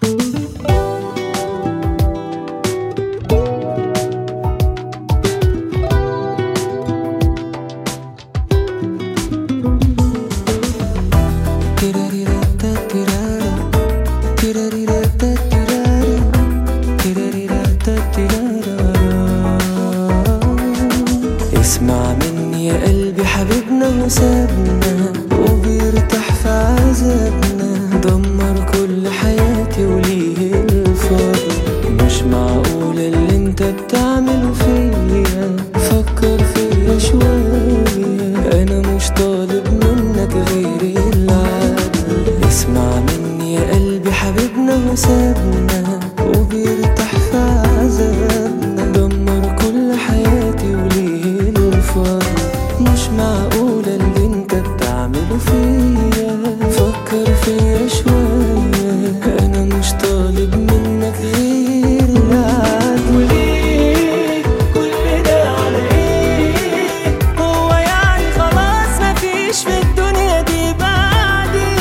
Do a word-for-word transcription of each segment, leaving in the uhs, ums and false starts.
اسمع مني يا قلبي، حبيبنا وسابنا وبيرتاح في عذابنا، دمر كل حياتي وليه الفضل. مش معقول اللي انت بتعمله فيا، فكر فيا شوية، انا مش طالب منك غير العدل. اسمع مني يا قلبي، حبيبنا وسابنا وبيرتاح في عذابنا، دمر كل حياتي وليه الفضل. مش معقول اللي انت بتعمله فيا، فكر فيا شوية، انا مش طالب منك غير العدل. وليه كل ده على ايه؟ هو يعني خلاص مفيش في الدنيا دي بعدي؟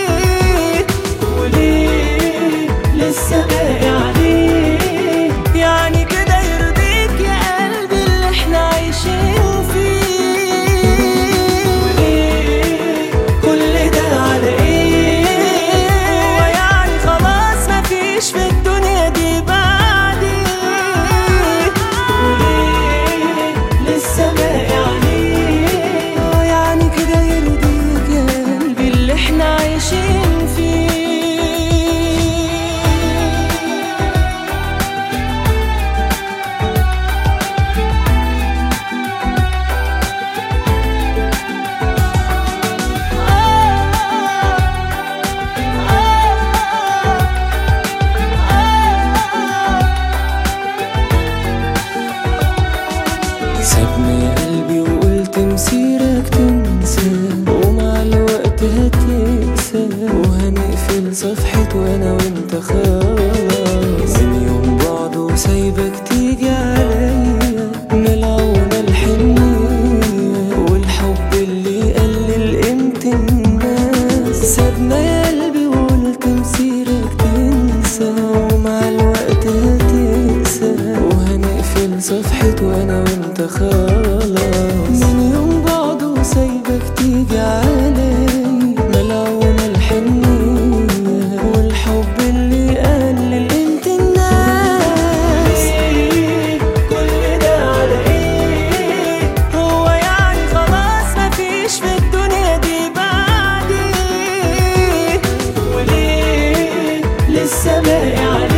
وليه لسه باقي عليه؟ يعني كده يرضيك يا قلبي اللي احنا عايشين في الدنيا دي بعدي؟ وليه لسه باقي عليه؟ يعني كده يرضيك يا قلبي اللي احنا عايشين فيه. سابني يا قلبي وقلت مسيرك تنسى، ومع الوقت هتقسى، وهنقفل صفحة وانا وانت خلاص. من يوم بعد وسايبك تيجي عليا، ملعونة الحنية والحب اللي يقلل قيمة الناس. سابنا يا قلبي وقلت مسيرك تنسى، ومع الوقت هتقسى، وهنقفل صفحة وانا وانت خلاص. من يوم بعد وسايبك تيجي علي، ملعونة الحنية والحب اللي يقلل قيمة الناس. كل ده على ايه؟ هو يعني خلاص مفيش في الدنيا دي بعدي؟ وليه لسه باقي عليه؟